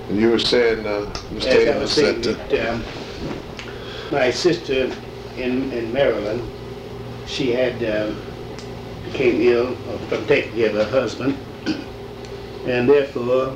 And you were saying you stayed in the center. My sister in Maryland, she had became ill from taking care of her husband, and therefore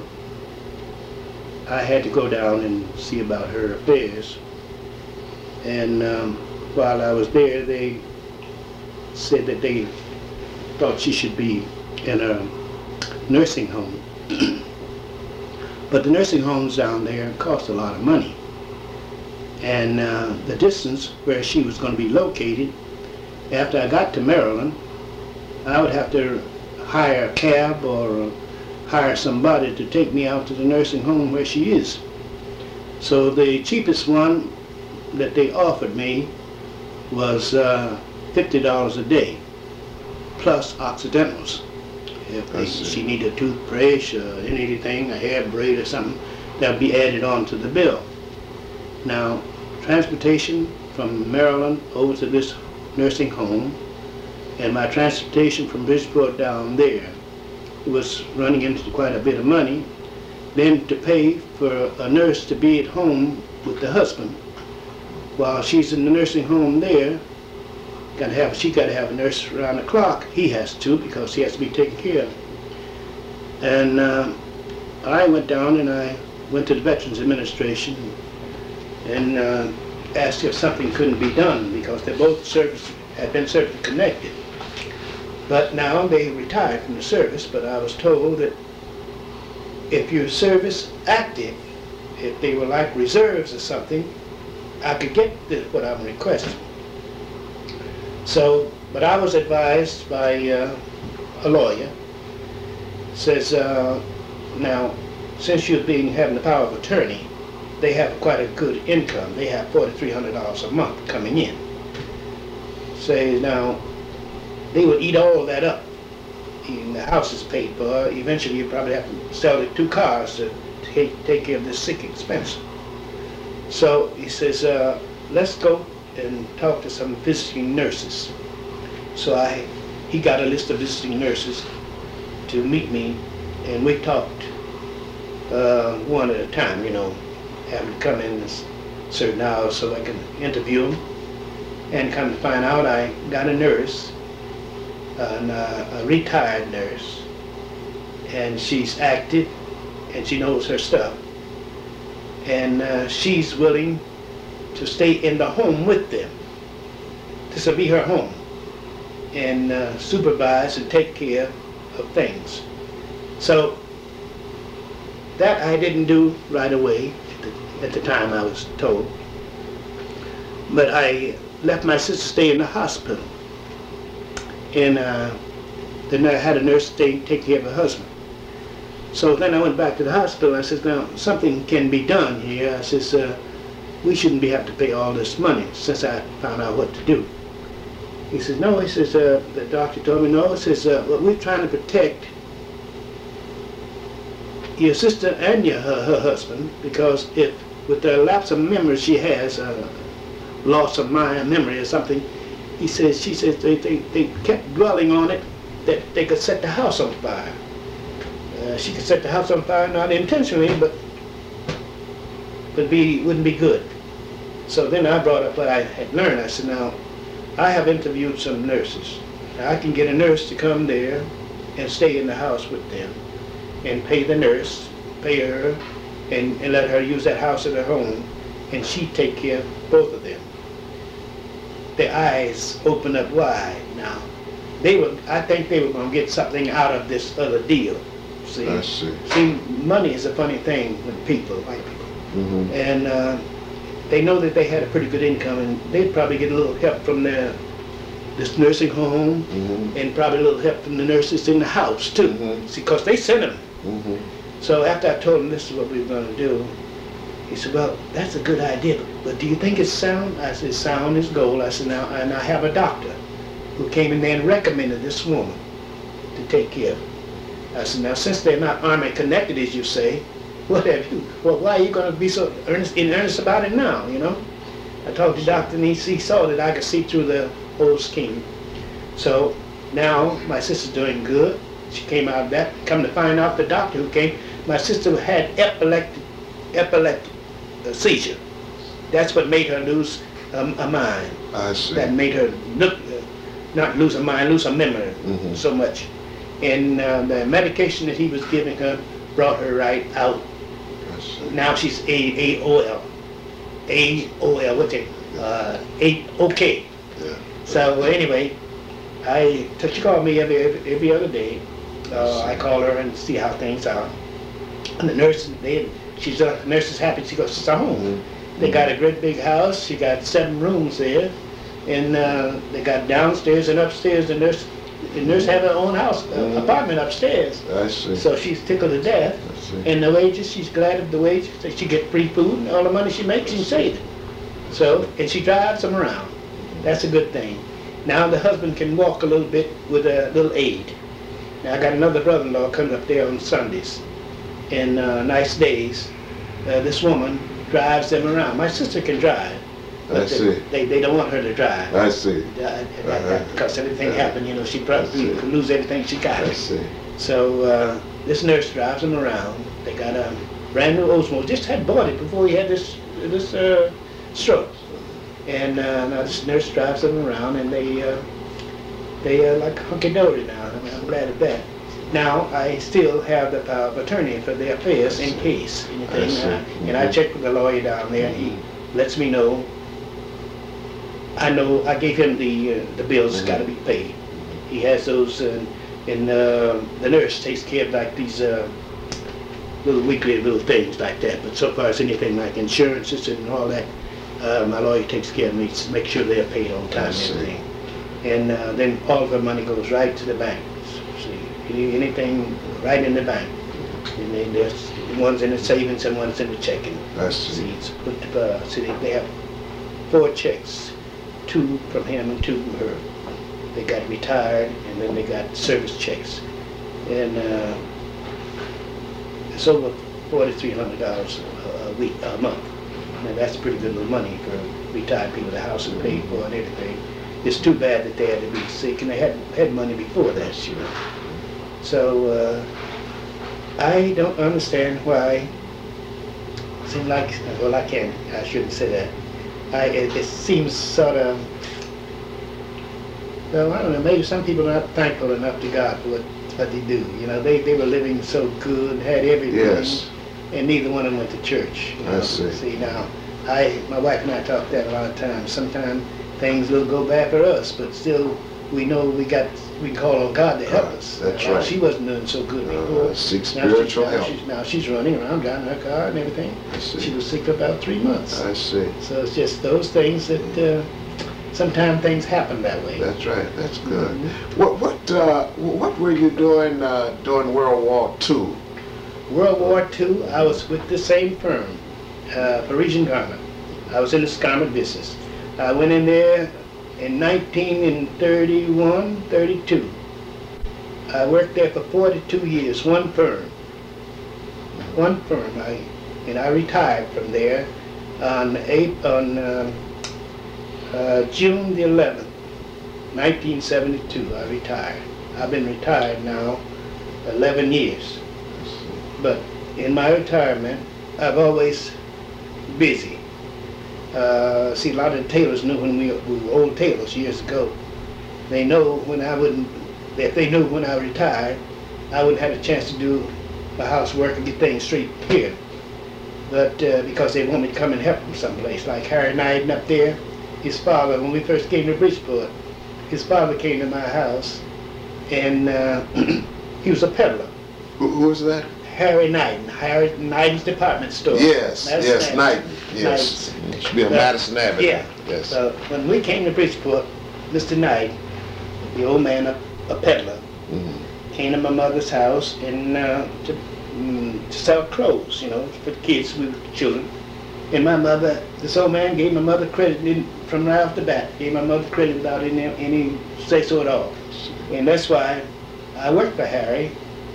I had to go down and see about her affairs. And while I was there, they said that they thought she should be in a nursing home. But the nursing homes down there cost a lot of money. And the distance where she was going to be located, after I got to Maryland, I would have to hire a cab or hire somebody to take me out to the nursing home where she is. So the cheapest one that they offered me was $50 a day, plus occidentals. If she needed a toothbrush or anything, a hair braid or something, that would be added on to the bill. Now, transportation from Maryland over to this nursing home, and my transportation from Bridgeport down there was running into quite a bit of money. Then to pay for a nurse to be at home with the husband while she's in the nursing home there, she got to have a nurse around the clock. He has to, because he has to be taken care of. And I went down and I went to the Veterans Administration and asked if something couldn't be done, because they both had been service connected. But now they retired from the service, but I was told that if your service active, if they were like reserves or something, I could get what I'm requesting. So, but I was advised by a lawyer, says, now, since you're having the power of attorney, they have quite a good income. They have $4,300 a month coming in. Say, now, they would eat all that up. And the house is paid for. Eventually, you probably have to sell the 2 cars to take care of this sick expense. So he says, let's go and talk to some visiting nurses. So he got a list of visiting nurses to meet me, and we talked one at a time, you know, having to come in certain hours so I can interview them. And come to find out, I got a nurse, a retired nurse, and she's active and she knows her stuff, and she's willing to stay in the home with them. This will be her home, and supervise and take care of things. So that I didn't do right away at the time I was told, but I left my sister stay in the hospital, and then I had a nurse take care of her husband. So then I went back to the hospital. I said, now something can be done here. I says, we shouldn't have to pay all this money, since I found out what to do. He says, no, he says, the doctor told me, no, he says, well, we're trying to protect your sister and her husband, because if with the lapse of memory she has, loss of memory or something, she says they kept dwelling on it, that they could set the house on fire. She could set the house on fire, not intentionally, but wouldn't be good. So then I brought up what I had learned. I said, now, I have interviewed some nurses. Now, I can get a nurse to come there and stay in the house with them and pay the nurse, pay her, and let her use that house as her home, and she'd take care of both of them. Their eyes opened up wide now. I think they were going to get something out of this other deal. See? I see. See, money is a funny thing with people, white people. Mm-hmm. And they know that they had a pretty good income, and they'd probably get a little help from this nursing home, mm-hmm. and probably a little help from the nurses in the house too. Mm-hmm. See, because they sent them. Mm-hmm. So after I told him this is what we were going to do, he said, well, that's a good idea, but do you think it's sound? I said, sound is gold. I said, now, and I have a doctor who came in there and recommended this woman to take care of her. I said, now, since they're not Army connected, as you say, what have you, well, why are you going to be so in earnest about it now, you know? I talked to the doctor, and he saw that I could see through the whole scheme. So now my sister's doing good. She came out of that. Come to find out, the doctor who came, my sister had epileptic epileptic seizure. That's what made her lose a mind. I see. That made her look, not lose her mind, lose her memory so much. And the medication that he was giving her brought her right out. Now she's AOL. AOL, what's it? OK. Yeah. So anyway, she called me every other day. I call her and see how things are. And the nurse, the nurse is happy she goes to home. They got a great big house. She got 7 rooms there, and they got downstairs and upstairs. The nurse have her own house, apartment upstairs. I see. So she's tickled to death. I see. And the wages, she's glad of the wages. She get free food, and all the money she makes, she can save it. So, and she drives them around. That's a good thing. Now the husband can walk a little bit with a little aid. Now I got another brother-in-law coming up there on Sundays, and nice days. This woman drives them around. My sister can drive, but they don't want her to drive. I see. Because everything happened, you know, she probably could lose everything she got. I see. So this nurse drives them around. They got a brand new Oldsmobile. Just had bought it before he had this stroke. And now this nurse drives them around, and they are like hunky-dory now. I mean, I'm glad of that. Now I still have the power of attorney for their affairs in case anything. And I checked with the lawyer down there, and he lets me know. I gave him the bills that's got to be paid. He has those, and the nurse takes care of like these little weekly little things like that. But so far as anything like insurances and all that, my lawyer takes care of me to make sure they're paid on time and everything. And then all of the money goes right to the bank. See, anything right in the bank. And then there's one's in the savings and one's in the checking. I see. See, they have 4 checks, 2 from him and 2 from her. They got retired, and then they got service checks. And it's over $4,300 a month. Now that's pretty good little money for retired people. The house is paid for and everything. It's too bad that they had to be sick, and they had money before that, you know. So I don't understand why. It seems like, well, I shouldn't say that. It seems sort of, well, I don't know, maybe some people are not thankful enough to God for what they do. You know, they were living so good, had everything. Yes. And neither one of them went to church. You know? I see. See, now, my wife and I talk that a lot of times. Sometimes things will go bad for us, but still, we know we can call on God to help us. That's right. She wasn't doing so good before. Seek spiritual help. Now she's running around, driving her car and everything. I see. She was sick for about 3 months. I see. So it's just those things that sometimes things happen that way. That's right. That's good. What were you doing during World War II? World War II, I was with the same firm, Parisian Garment. I was in the garment business. I went in there in 1931, 32. I worked there for 42 years, one firm. And I retired from there on June the 11th, 1972. I retired. I've been retired now 11 years. But in my retirement, I've always busy. See, a lot of the tailors knew when we were old tailors years ago. They know when if they knew when I retired, I wouldn't have a chance to do my housework and get things straight here. But because they want me to come and help them someplace, like Harry Knighton up there, his father, when we first came to Bridgeport, his father came to my house, and he was a peddler. Who was that? Harry Knighton, Harry Knighton's department store. Yes, Knighton. Yes, it should be on Madison Avenue. Yeah. Yes. So when we came to Bridgeport, Mr. Knight, the old man, a peddler, came to my mother's house and to sell clothes, you know, for the kids, we were children. And my mother, this old man gave my mother credit from right off the bat. Gave my mother credit without any say so at all. And that's why I worked for Harry.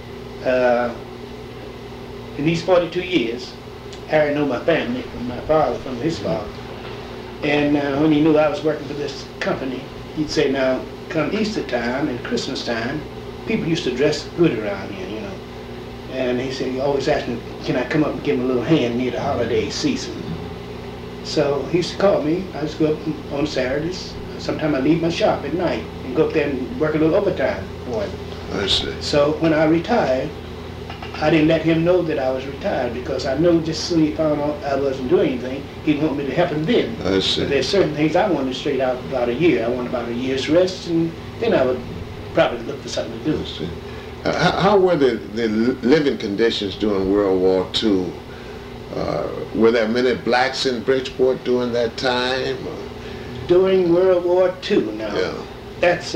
In these 42 years, Harry knew my family, from my father, from his father. And when he knew I was working for this company, he'd say, now, come Easter time and Christmas time, people used to dress good around here, you know. And he said, he always asked me, can I come up and give him a little hand near the holiday season? So he used to call me. I used to go up on Saturdays. Sometimes I leave my shop at night and go up there and work a little overtime for him. I see. So when I retired, I didn't let him know that I was retired because I knew just as soon as he found out I wasn't doing anything, he'd want me to help him then. I see. But there's certain things I wanted straight out about a year. I wanted about a year's rest, and then I would probably look for something to do. I see. How were the living conditions during World War II? Were there many blacks in Bridgeport during that time? During World War II, now, Yeah. that's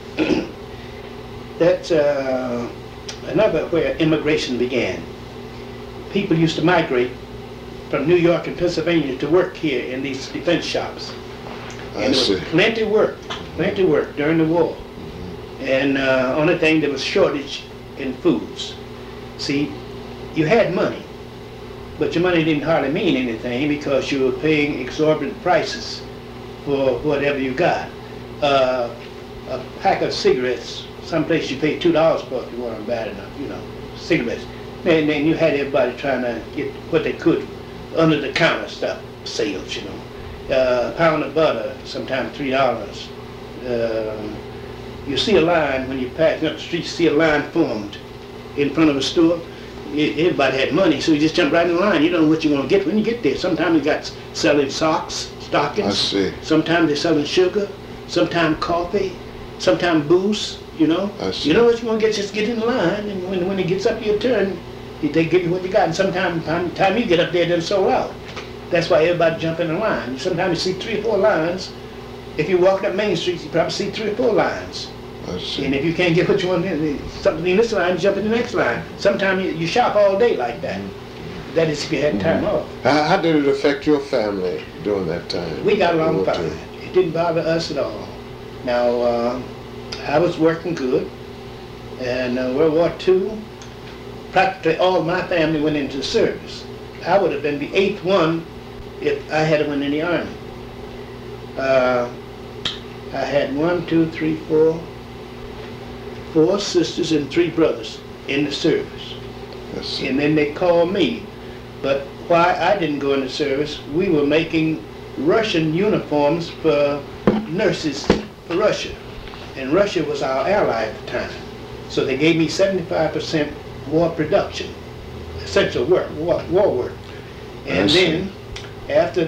that's another where immigration began. People used to migrate from New York and Pennsylvania to work here in these defense shops. And there was plenty of work during the war. And only thing, there was shortage in foods. See, you had money, but your money didn't hardly mean anything because you were paying exorbitant prices for whatever you got. A pack of cigarettes, someplace you pay $2 for if you want them bad enough, you know, cigarettes. And then you had everybody trying to get what they could under the counter stuff, sales, you know. A pound of butter, sometimes $3. You see a line when you're passing up the street, you see a line formed in front of a store. Everybody had money, so you just jump right in the line. You don't know what you're going to get when you get there. Sometimes you got selling socks, stockings. I see. Sometimes they're selling sugar, sometimes coffee, sometimes booze, you know. I see. You know what you want to get, just get in line, and when it gets up to your turn, they give you what you got. And sometimes by the time you get up there, they're sold out. That's why everybody jump in the line. Sometimes you see 3 or 4 lines. If you walk up Main Street, you probably see 3 or 4 lines. I see. And if you can't get what you want something in this line, you jump in the next line. Sometimes you shop all day like that. That is if you had time off. How did it affect your family during that time? We got along fine. It didn't bother us at all. Now, I was working good. And World War II, practically all my family went into the service. I would have been the 8th one if I had went in the Army. I had 4 sisters and 3 brothers in the service. And then they called me. But why I didn't go in the service, we were making Russian uniforms for nurses for Russia. And Russia was our ally at the time. So they gave me 75% war production, essential work, war work. And then after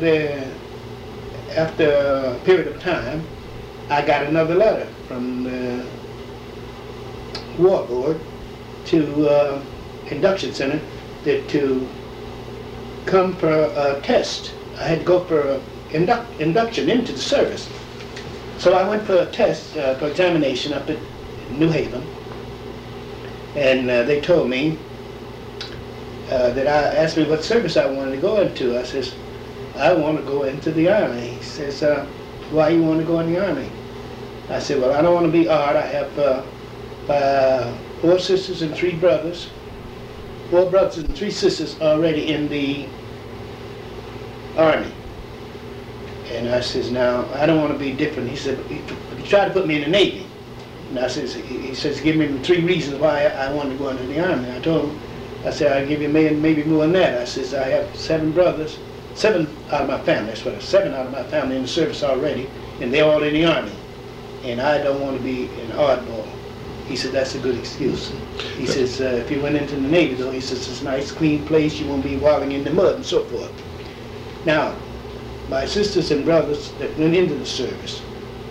a period of time, I got another letter from the War Board to Induction Center to come for a test. I had to go for induction into the service. So I went for a test, for examination up at New Haven, and they told me that I asked me what service I wanted to go into. I says, I want to go into the Army. He says, why you want to go in the Army? I said, well, I don't want to be odd. I have 4 sisters and 3 brothers. 4 brothers and 3 sisters already in the Army. And I says, now, I don't want to be different. He said, he tried to put me in the Navy. And I says, he says, give me 3 reasons why I wanted to go into the Army. I told him, I said, I'll give you maybe more than that. I says, I have 7 brothers, 7 out of my family, that's what 7 out of my family in the service already, and they're all in the Army. And I don't want to be an oddball. He said, that's a good excuse. He says, if you went into the Navy, though, he says, it's a nice, clean place, you won't be wallowing in the mud and so forth. Now, my sisters and brothers that went into the service,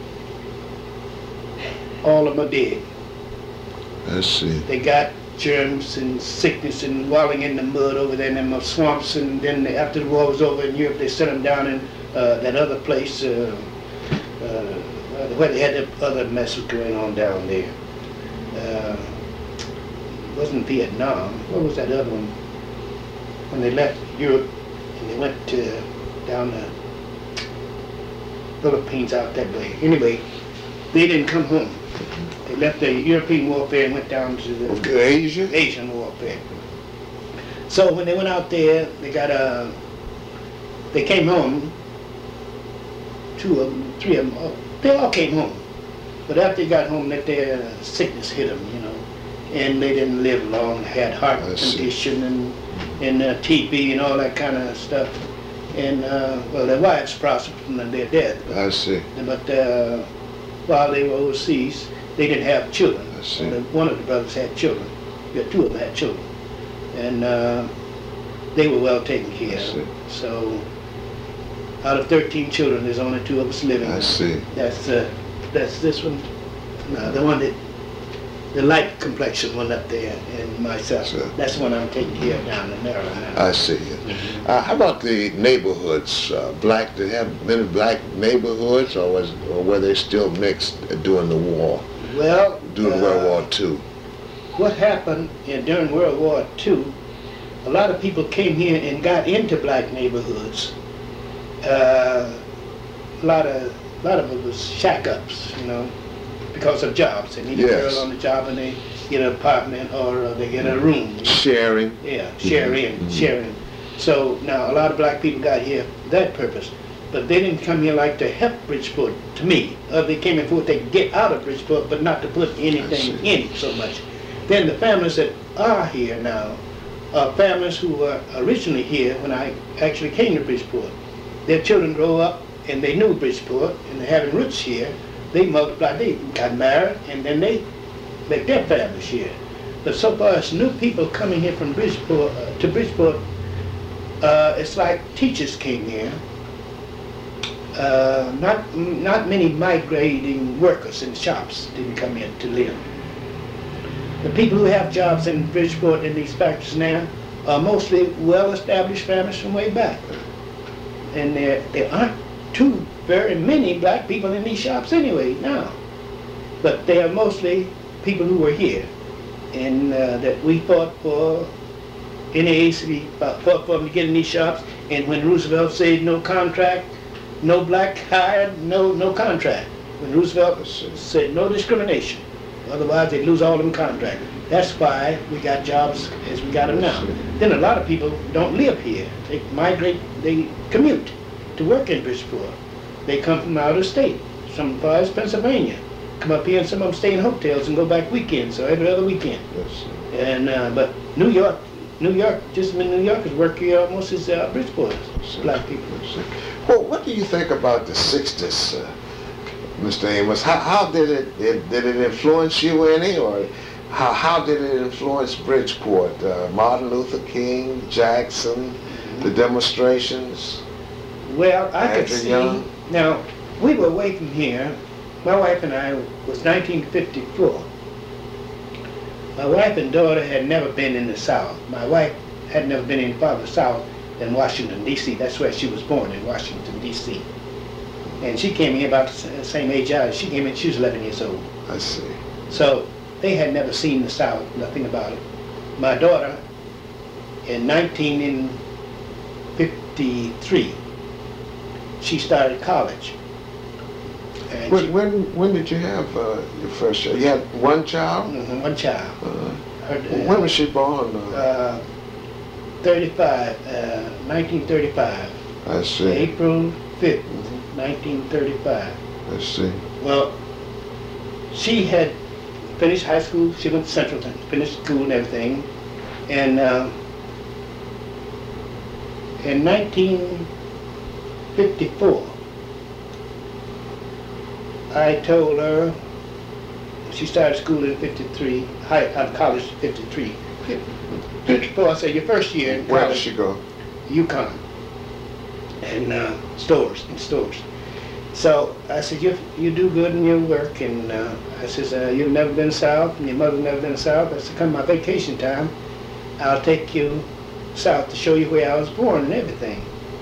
all of them are dead. I see. They got germs and sickness and wallowing in the mud over there in them swamps, and then after the war was over in Europe, they sent them down in that other place where they had that other mess was going on down there. It wasn't Vietnam. What was that other one? When they left Europe and they went down the Philippines out that way. Anyway, they didn't come home. They left the European warfare and went down to the Asian warfare. So when they went out there, they came home. 2 of them, 3 of them, they all came home. But after they got home, their sickness hit them, you know. and they didn't live long. Had heart condition and TB and all that kind of stuff. And well, their wives prospered from their death. I see. But while they were overseas, they didn't have children. I see. One of the brothers had children. Yeah, two of them had children, and they were well taken care of. So, out of 13 children, there's only 2 of us living. I see. That's this one. No, the one that the light complexion one up there, and myself. Sure. That's the one I'm taking care of down in there right now. I see. How about the neighborhoods? Did they have many black neighborhoods, or were they still mixed during the war? Well, during World War II. What happened during World War II? A lot of people came here and got into black neighborhoods. A lot of it was shack-ups, you know, because of jobs. They need a girl on the job and they get an apartment or they get a room. Sharing. Yeah, sharing. So now a lot of black people got here for that purpose, but they didn't come here like to help Bridgeport, to me. They came in for what they could get out of Bridgeport, but not to put anything in it so much. Then the families that are here now are families who were originally here when I actually came to Bridgeport. Their children grow up and they knew Bridgeport and they're having roots here. They multiplied, they got married, and then they make their families here. But so far as new people coming here from Bridgeport to Bridgeport, it's like teachers came here. Not many migrating workers in shops didn't come here to live. The people who have jobs in Bridgeport in these factories now are mostly well-established families from way back. And there aren't too very many black people in these shops anyway now. But they are mostly people who were here and that we fought for. NAACP fought for them to get in these shops, and when Roosevelt said no contract, no black hired, no contract. When Roosevelt said no discrimination, otherwise they'd lose all them contracts. That's why we got jobs as we got them now. Then a lot of people don't live here. They migrate, they commute to work in Bridgeport. They come from out of state, some far as Pennsylvania. Come up here and some of them stay in hotels and go back weekends or every other weekend. And but New York, just in New Yorkers work here almost as Bridgeport, black people. Well, what do you think about the 60s, Mr. Amos? How did it influence you any, or how did it influence Bridgeport? Martin Luther King, Jackson, the demonstrations? Well, I could see. Now, we were away from here. My wife and I was 1954. My wife and daughter had never been in the South. My wife had never been any farther south than Washington, D.C. That's where she was born, in Washington, D.C. And she came here about the same age I was. She came in, she was 11 years old. I see. So they had never seen the South, nothing about it. My daughter, in 1953, she started college. And when did you have your first child? You had one child? Mm-hmm, one child. When was she born? 1935. I see. April 5th, 1935. I see. Well, she had finished high school. She went to Central, finished school and everything. And in 1954, I told her, she started school in 53, college in 53. 54, I said, your first year in college. Where did she go? UConn. And stores. So I said, you do good in your work. And I said, you've never been south, and your mother's never been south. I said, come my vacation time, I'll take you south to show you where I was born and everything.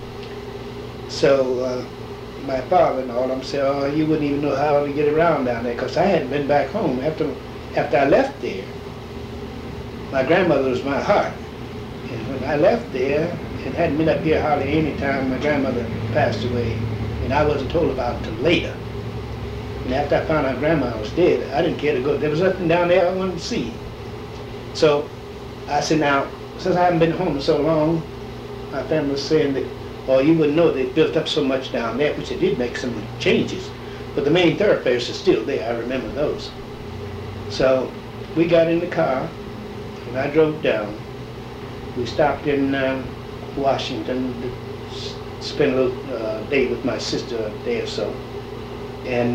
So my father and all of them said, oh, you wouldn't even know how to get around down there, because I hadn't been back home. After I left there, my grandmother was my heart. And when I left there, and hadn't been up here hardly any time, my grandmother passed away, and I wasn't told about it until later. And after I found out Grandma was dead, I didn't care to go. There was nothing down there I wanted to see. So I said, now, since I haven't been home so long, my family was saying that, oh, you wouldn't know they built up so much down there, which they did make some changes. But the main thoroughfares are still there. I remember those. So we got in the car, and I drove down. We stopped in Washington to spend a little day with my sister a day or so. And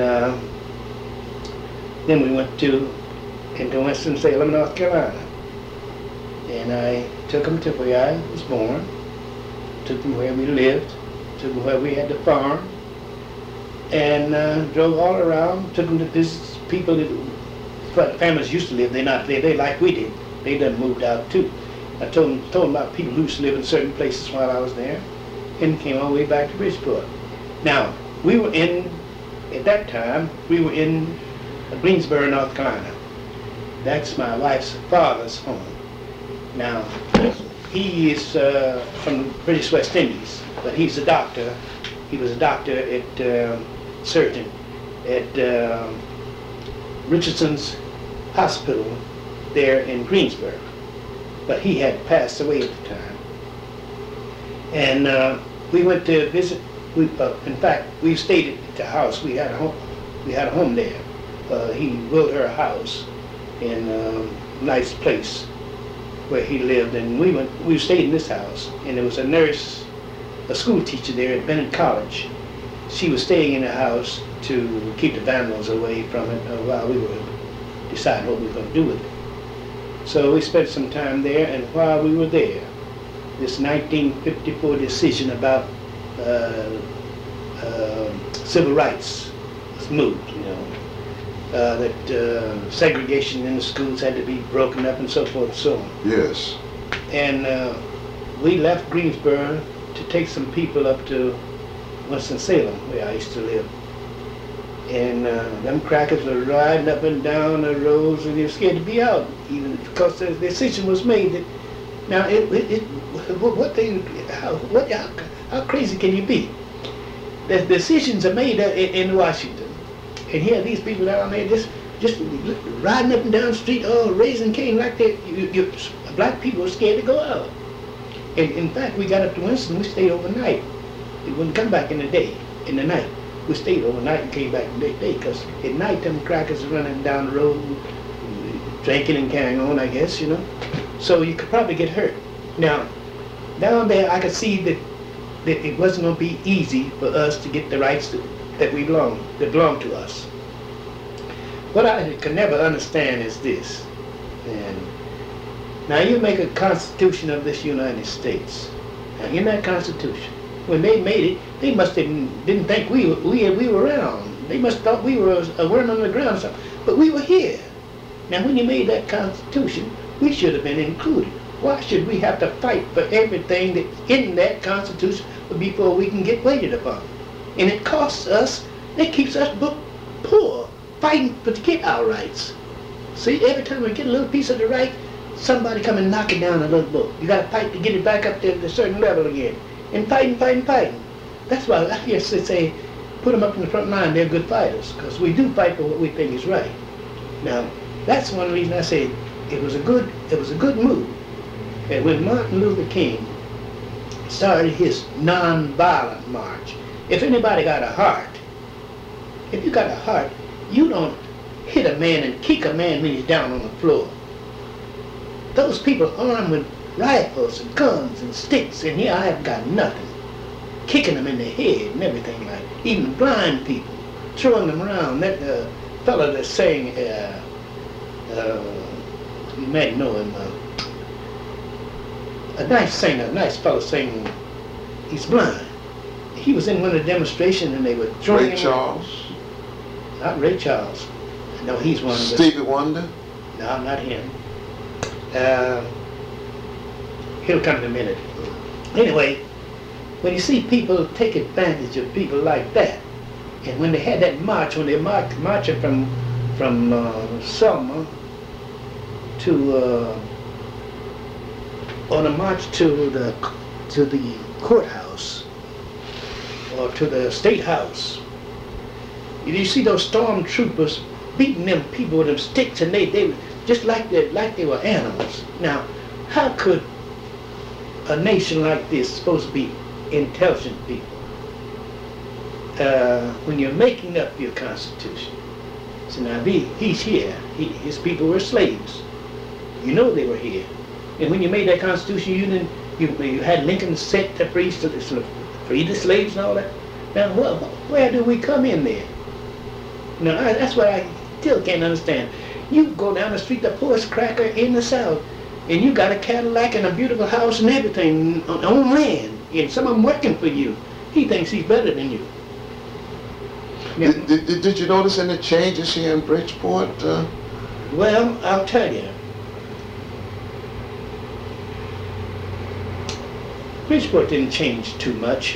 then we went into Winston-Salem, North Carolina. And I took them to where I was born, took them where we lived, took them where we had the farm, and drove all around, took them to visit people that families used to live. They're not there, they like we did. They done moved out too. I told them about people who used to live in certain places while I was there, and came all the way back to Bridgeport. Now, at that time, we were in Greensboro, North Carolina. That's my wife's father's home. Now, he is from the British West Indies, but he's a doctor. He was a doctor surgeon at Richardson's Hospital there in Greensboro. But he had passed away at the time. And we went to visit. In fact, we stayed at the house. We had a home there. He built her a house in a nice place where he lived, and we stayed in this house. And there was a nurse, a school teacher there at Bennett College. She was staying in the house to keep the vandals away from it while we were deciding what we were going to do with it. So we spent some time there, and while we were there, this 1954 decision about civil rights was moved, that segregation in the schools had to be broken up and so forth and so on. Yes. And we left Greensboro to take some people up to Winston-Salem, where I used to live. And them crackers were riding up and down the roads, and they were scared to be out, even because the decision was made that, now, how crazy can you be? The decisions are made in Washington, and here these people down there just riding up and down the street, all raising cane like that. Black people were scared to go out. And in fact, we got up to Winston, we stayed overnight. We wouldn't come back in the night. We stayed overnight and came back the next day, because at night them crackers are running down the road, drinking and carrying on, I guess, So you could probably get hurt. Now, down there I could see that it wasn't going to be easy for us to get the rights that belong to us. What I could never understand is this. And now you make a constitution of this United States. Now in that constitution, when they made it, they must have didn't think we were around. They must have thought we were a worm on the ground or something. But we were here. Now when you made that constitution, we should have been included. Why should we have to fight for everything that in that constitution before we can get waited upon? And it costs us, it keeps us poor, fighting to get our rights. See, every time we get a little piece of the right, somebody come and knock it down a little book. You got to fight to get it back up to a certain level again. And fighting. That's why I hear say, put them up in the front line, they're good fighters, because we do fight for what we think is right. Now, that's one reason I say it was a good move. And when Martin Luther King started his non-violent march, if anybody got a heart, if you got a heart, you don't hit a man and kick a man when he's down on the floor. Those people armed with rifles and guns and sticks, and here I have got nothing. Kicking them in the head and everything like that. Even blind people, throwing them around. That fellow that's saying, you might know him, a nice singer, a nice fellow singing, he's blind. He was in one of the demonstrations and they were throwing him. Ray Charles? Not Ray Charles. No, he's one of the... Stevie Wonder? No, not him. He'll come in a minute. Anyway, when you see people take advantage of people like that, and when they had that march, when they marching from Selma to on a march to the courthouse or to the state house, you see those stormtroopers beating them people with them sticks, and they were just like they were animals. Now, how could a nation like this supposed to be intelligent people when you're making up your constitution, So now he's here. His people were slaves. You know they were here. And when you made that Constitution, you had Lincoln set to free the slaves and all that. Now, where do we come in there? Now, that's what I still can't understand. You go down the street, the poorest cracker in the South, and you got a Cadillac and a beautiful house and everything on land, and some of them working for you. He thinks he's better than you. Now, Did you notice any changes here in Bridgeport? Well, I'll tell you. Bridgeport didn't change too much.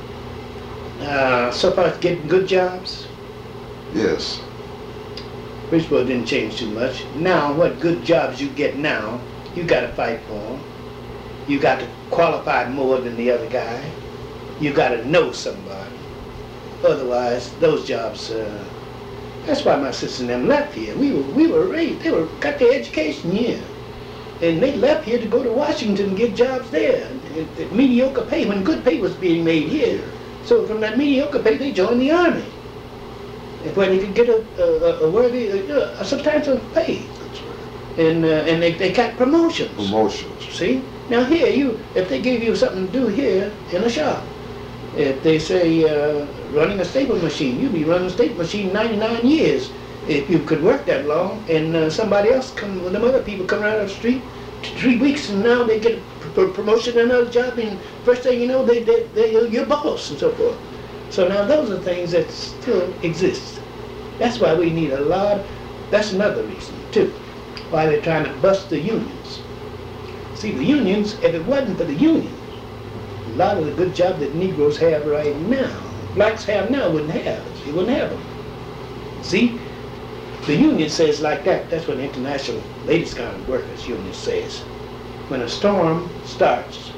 So far as getting good jobs, Yes. Bridgeport didn't change too much. Now, what good jobs you get now, you got to fight for them. You got to qualify more than the other guy. You got to know somebody. Otherwise, those jobs. That's why my sister and them left here. We were raised. They got their education here, and they left here to go to Washington and get jobs there at mediocre pay when good pay was being made here. So from that mediocre pay, they joined the army, where they could get a worthy, a substantial pay. That's right. And they got promotions. Promotions. See? Now here, if they gave you something to do here in a shop, if they say running a staple machine, you'd be running a staple machine 99 years if you could work that long, and somebody else them other people come out of the street 3 weeks, and now they get a promotion and another job, and first thing you know, they're your boss and so forth. So now those are things that still exist. That's why we need a lot. That's another reason too, why they're trying to bust the unions. See, the unions, if it wasn't for the unions, a lot of the good jobs that Negroes have right now, blacks have now, wouldn't have. They wouldn't have them. See, the union says like that. That's what the International Ladies College Workers Union says. When a storm starts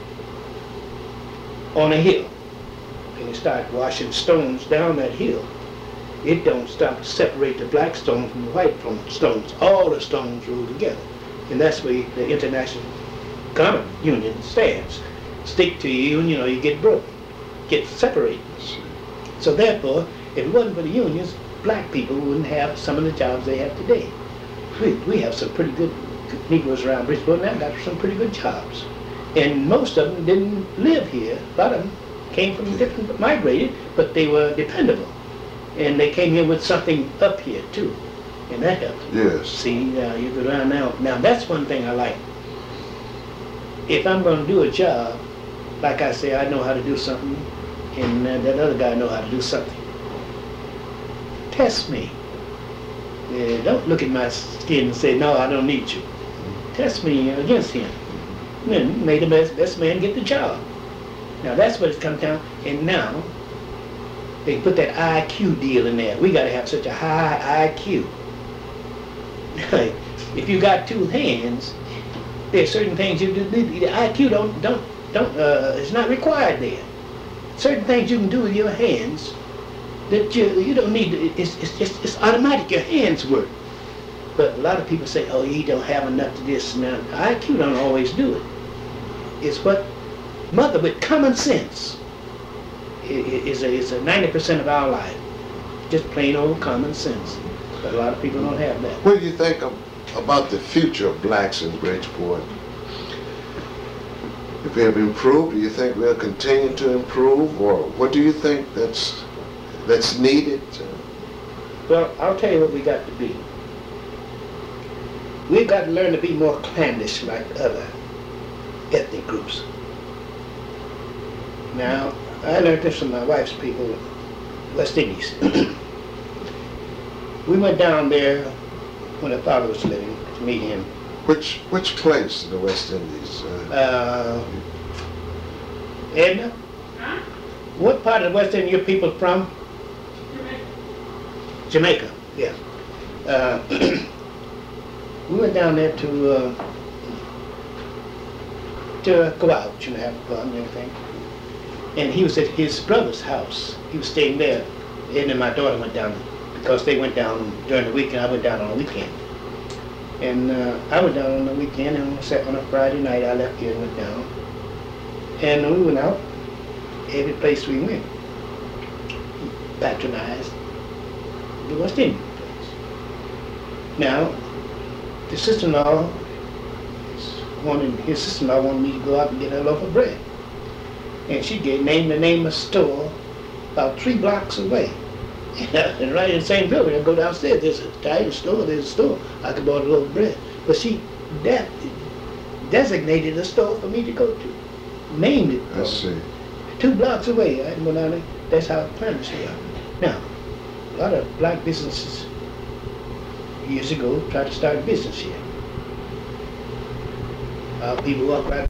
on a hill, and they start washing stones down that hill, it don't stop to separate the black stones from the white stones. All the stones roll together. And that's where the International Garment Union stands. Stick to you, and you get broken, get separated. So therefore, if it wasn't for the unions, black people wouldn't have some of the jobs they have today. We have some pretty good Negroes around Bridgeport, and they've got some pretty good jobs. And most of them didn't live here. A lot of them came from different, migrated, but they were dependable. And they came here with something up here too, and that helped. Yes. See, you go around now. Now that's one thing I like. If I'm going to do a job, like I say, I know how to do something, and that other guy know how to do something. Test me. Don't look at my skin and say, no, I don't need you. Test me against him. And then may the best man get the job. Now that's what it's come down. And now they put that IQ deal in there. We got to have such a high IQ. If you got two hands, there's certain things you do. The IQ it's not required there. Certain things you can do with your hands that you don't need. It's automatic. Your hands work. But a lot of people say, oh, you don't have enough to this. Now, IQ don't always do it. It's what mother with common sense is a 90% of our life. Just plain old common sense. But a lot of people don't have that. What do you think about the future of blacks in Bridgeport? If we have improved, do you think we'll continue to improve, or what do you think that's needed? Well, I'll tell you what we got to be. We've got to learn to be more clannish like other ethnic groups. Now, I learned this from my wife's people, West Indies. We went down there when her father was living to meet him. Which place in the West Indies? Edna? Huh? What part of the West Indies are your people from? Jamaica. Jamaica, yeah. We went down there to go out, have fun and everything. And he was at his brother's house. He was staying there. Edna and my daughter went down because they went down during the weekend. I went down on the weekend. And I went down on the weekend, and on a Friday night I left here and went down. And we went out, every place we went, patronized the West Indian place. Now, the sister-in-law his sister-in-law wanted me to go out and get a loaf of bread. And she named the name of a store about 3 blocks away. And right in the same building, I go downstairs, there's a tiny store, there's a store. I could buy a loaf of bread. But she designated a store for me to go to. Named it. I see. 2 blocks away. I can go down there. That's how planners they are. Now, a lot of black businesses years ago tried to start a business here. People walk right